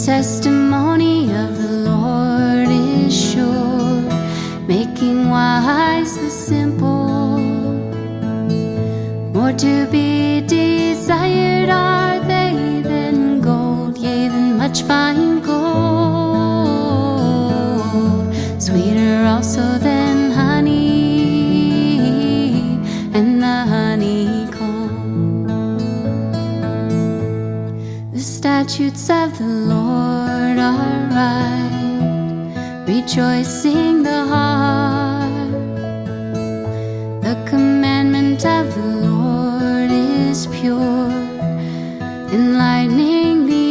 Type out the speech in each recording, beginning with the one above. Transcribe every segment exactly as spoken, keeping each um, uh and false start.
testimony of the Lord is sure, making wise the simple. More to be desired are they than gold, yea, than much fine gold. Sweeter also than honey and the honeycomb. The statutes of the Lord are right, rejoicing the heart. The commandment of the Lord is pure, enlightening the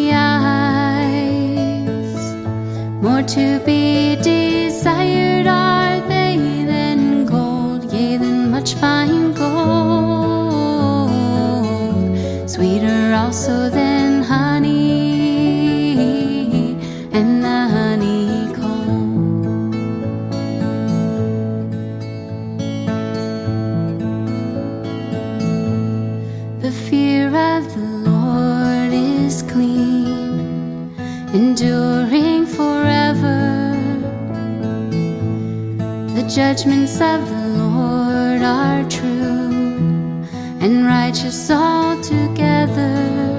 eyes. More to be desired are they than gold, yea, than much fine gold. Sweeter also than honey and the honeycomb. The fear of the Lord is clean, enduring forever. The judgments of the Lord are true and righteous altogether.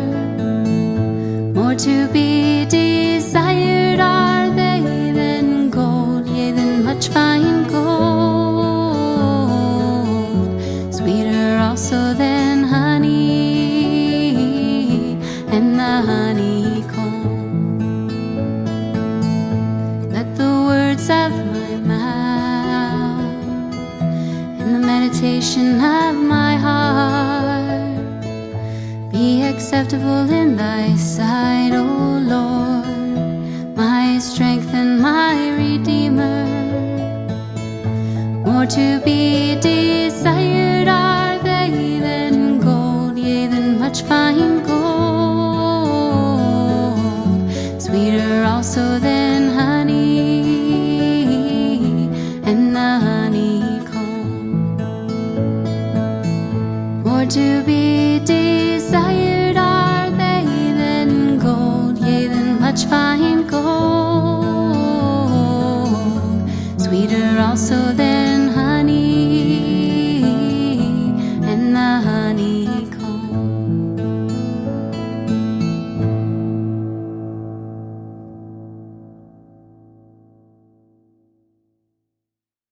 More to be desired are they than gold, yea, than much fine gold. Sweeter also than honey and the honeycomb. Let the words of my mouth and the meditation of my heart be acceptable in thy sight, O Lord, my strength and my Redeemer. More to be desired are they than gold, yea, than much fine gold. Sweeter also than honey and the honeycomb. More to be desired are they than gold, yea, than much fine gold. Sweeter also than